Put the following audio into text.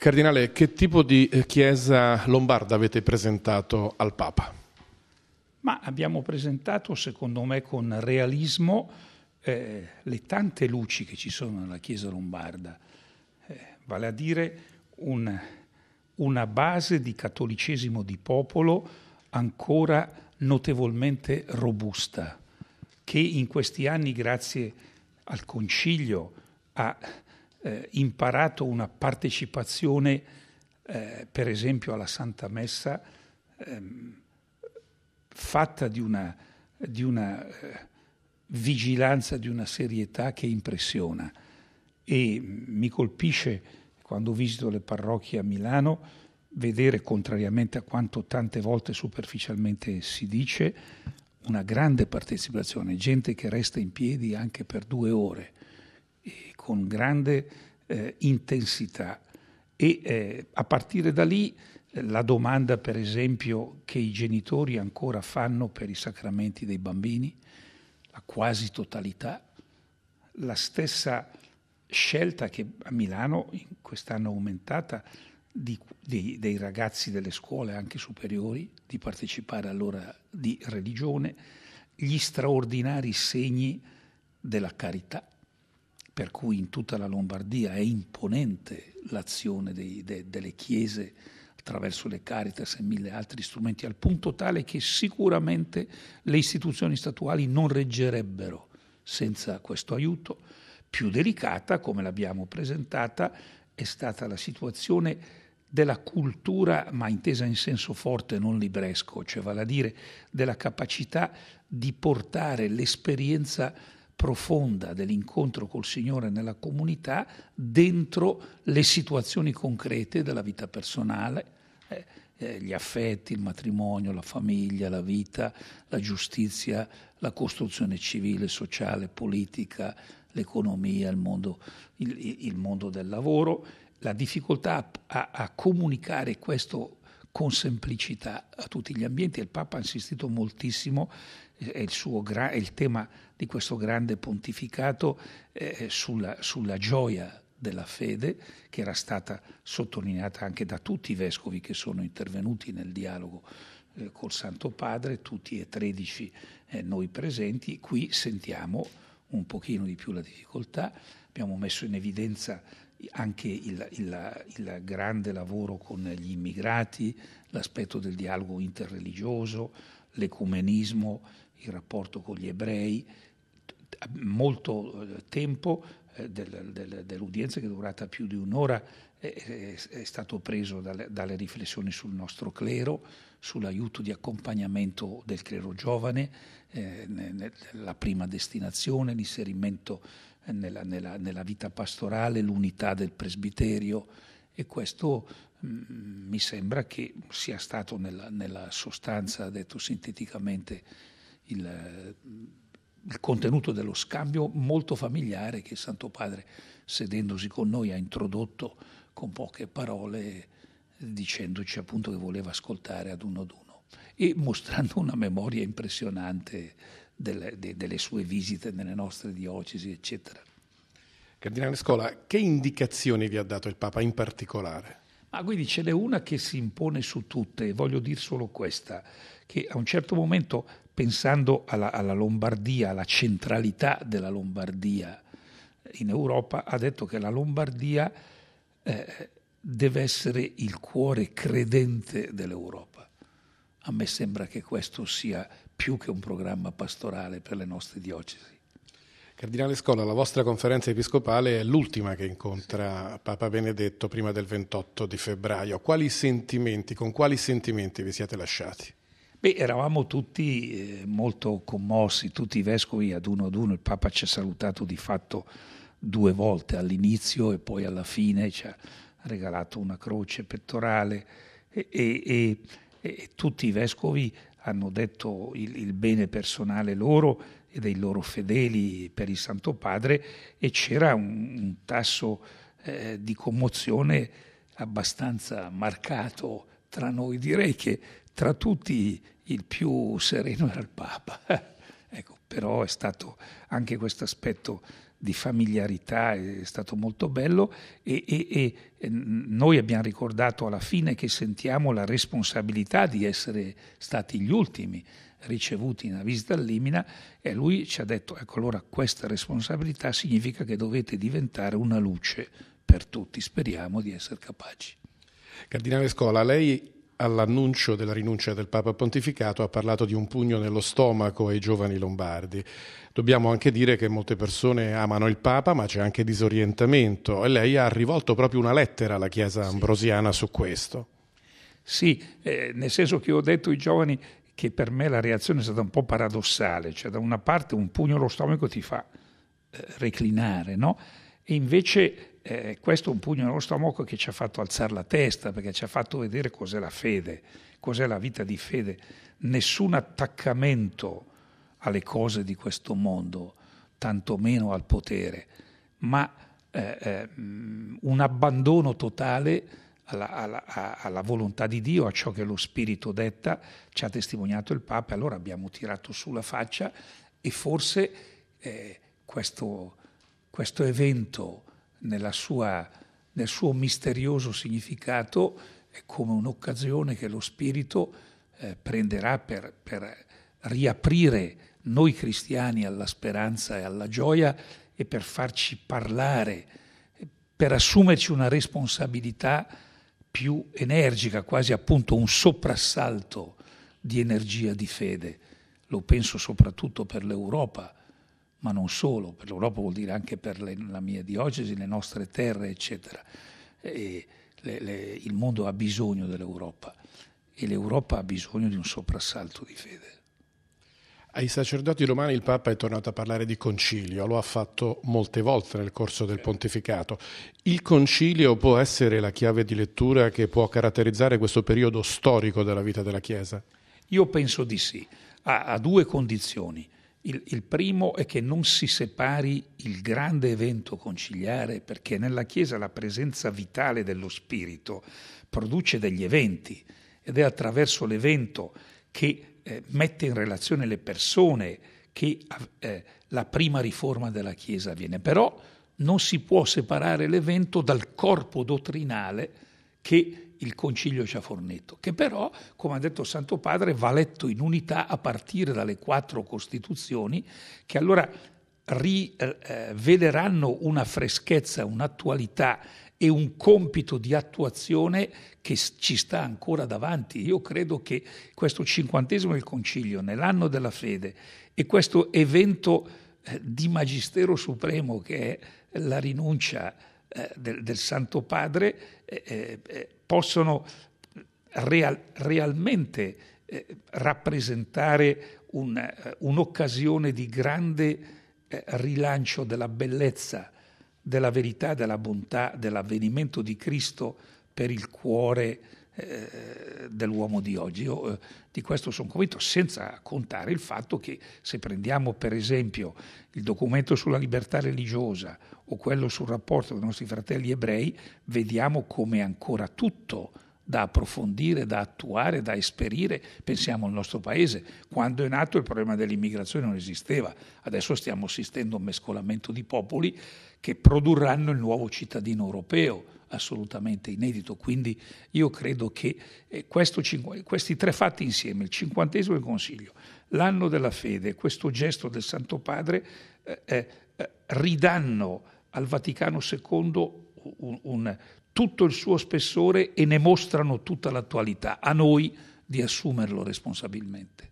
Cardinale, che tipo di chiesa lombarda avete presentato al Papa? Ma abbiamo presentato, secondo me, con realismo le tante luci che ci sono nella chiesa lombarda, vale a dire una base di cattolicesimo di popolo ancora notevolmente robusta, che in questi anni, grazie al Concilio, ha imparato una partecipazione, per esempio alla Santa Messa, fatta di una vigilanza, di una serietà che impressiona. E mi colpisce, quando visito le parrocchie a Milano, vedere, contrariamente a quanto tante volte superficialmente si dice, una grande partecipazione, gente che resta in piedi anche per 2 ore, e con grande intensità. E a partire da lì la domanda, per esempio, che i genitori ancora fanno per i sacramenti dei bambini, la quasi totalità, la stessa scelta che a Milano quest'anno è aumentata dei ragazzi delle scuole anche superiori di partecipare all'ora di religione, gli straordinari segni della carità, per cui in tutta la Lombardia è imponente l'azione delle chiese attraverso le Caritas e 1000 altri strumenti, al punto tale che sicuramente le istituzioni statuali non reggerebbero senza questo aiuto. Più delicata, come l'abbiamo presentata, è stata la situazione della cultura, ma intesa in senso forte, non libresco, cioè vale a dire della capacità di portare l'esperienza profonda dell'incontro col Signore nella comunità dentro le situazioni concrete della vita personale, gli affetti, il matrimonio, la famiglia, la vita, la giustizia, la costruzione civile, sociale, politica, l'economia, il mondo del lavoro, la difficoltà a comunicare questo con semplicità a tutti gli ambienti. Il Papa ha insistito moltissimo, è il tema di questo grande pontificato, sulla gioia della fede, che era stata sottolineata anche da tutti i vescovi che sono intervenuti nel dialogo col Santo Padre, tutti e 13 noi presenti. Qui sentiamo un pochino di più la difficoltà. Abbiamo messo in evidenza anche il grande lavoro con gli immigrati, l'aspetto del dialogo interreligioso, l'ecumenismo, il rapporto con gli ebrei. Molto tempo dell'udienza, che è durata più di un'ora, è stato preso dalle riflessioni sul nostro clero, sull'aiuto di accompagnamento del clero giovane, la prima destinazione, l'inserimento nella vita pastorale, l'unità del presbiterio, e questo mi sembra che sia stato nella sostanza, detto sinteticamente, il contenuto dello scambio molto familiare che il Santo Padre, sedendosi con noi, ha introdotto con poche parole, dicendoci appunto che voleva ascoltare ad uno e mostrando una memoria impressionante delle sue visite nelle nostre diocesi, eccetera. Cardinale Scola, che indicazioni vi ha dato il Papa in particolare? Ma quindi ce n'è una che si impone su tutte, e voglio dire solo questa, che a un certo momento, pensando alla Lombardia, alla centralità della Lombardia in Europa, ha detto che la Lombardia deve essere il cuore credente dell'Europa. A me sembra che questo sia più che un programma pastorale per le nostre diocesi. Cardinale Scola, la vostra conferenza episcopale è l'ultima che incontra Papa Benedetto prima del 28 di febbraio. Con quali sentimenti vi siete lasciati? Eravamo tutti molto commossi, tutti i vescovi ad uno. Il Papa ci ha salutato di fatto 2 volte, all'inizio e poi alla fine, ci ha regalato una croce pettorale e tutti i vescovi hanno detto il bene personale loro e dei loro fedeli per il Santo Padre, e c'era un tasso di commozione abbastanza marcato tra noi. Direi che tra tutti il più sereno era il Papa. Ecco, però è stato anche questo aspetto familiarità, è stato molto bello e noi abbiamo ricordato alla fine che sentiamo la responsabilità di essere stati gli ultimi ricevuti una visita al Limina, e lui ci ha detto: ecco, allora questa responsabilità significa che dovete diventare una luce per tutti, speriamo di essere capaci. Cardinale Scola, lei all'annuncio della rinuncia del Papa Pontificato ha parlato di un pugno nello stomaco ai giovani lombardi. Dobbiamo anche dire che molte persone amano il Papa, ma c'è anche disorientamento, e lei ha rivolto proprio una lettera alla Chiesa ambrosiana su questo. Sì, nel senso che ho detto ai giovani che per me la reazione è stata un po' paradossale, cioè da una parte un pugno allo stomaco ti fa reclinare, no? E invece questo è un pugno nello stomaco che ci ha fatto alzare la testa, perché ci ha fatto vedere cos'è la fede, cos'è la vita di fede. Nessun attaccamento alle cose di questo mondo, tantomeno al potere, ma un abbandono totale alla volontà di Dio, a ciò che lo Spirito detta, ci ha testimoniato il Papa. Allora abbiamo tirato su la faccia e forse questo evento nel suo misterioso significato è come un'occasione che lo Spirito prenderà per riaprire noi cristiani alla speranza e alla gioia, e per farci parlare, per assumerci una responsabilità più energica, quasi appunto un soprassalto di energia di fede. Lo penso soprattutto per l'Europa, ma non solo, per l'Europa vuol dire anche per la mia diocesi, le nostre terre, eccetera. Il mondo ha bisogno dell'Europa e l'Europa ha bisogno di un soprassalto di fede. Ai sacerdoti romani il Papa è tornato a parlare di concilio, lo ha fatto molte volte nel corso del pontificato. Il concilio può essere la chiave di lettura che può caratterizzare questo periodo storico della vita della Chiesa? Io penso di sì, a due condizioni. Il primo è che non si separi il grande evento conciliare, perché nella Chiesa la presenza vitale dello Spirito produce degli eventi, ed è attraverso l'evento che mette in relazione le persone che la prima riforma della Chiesa avviene. Però non si può separare l'evento dal corpo dottrinale che il Concilio ci ha fornito, che però, come ha detto il Santo Padre, va letto in unità a partire dalle 4 Costituzioni, che allora riveleranno una freschezza, un'attualità e un compito di attuazione che ci sta ancora davanti. Io credo che questo 50° del Concilio, nell'anno della fede, e questo evento di Magistero Supremo che è la rinuncia del Santo Padre, possono realmente rappresentare un'occasione di grande rilancio della bellezza, della verità, della bontà, dell'avvenimento di Cristo per il cuore dell'uomo di oggi. Io di questo sono convinto, senza contare il fatto che se prendiamo per esempio il documento sulla libertà religiosa o quello sul rapporto con i nostri fratelli ebrei, vediamo come ancora tutto da approfondire, da attuare, da esperire. Pensiamo al nostro paese: quando è nato il problema dell'immigrazione non esisteva, adesso stiamo assistendo a un mescolamento di popoli che produrranno il nuovo cittadino europeo, assolutamente inedito. Quindi io credo che questi 3 fatti insieme, il 50° del Consiglio, l'anno della fede, questo gesto del Santo Padre, ridanno al Vaticano II tutto il suo spessore e ne mostrano tutta l'attualità. A noi di assumerlo responsabilmente.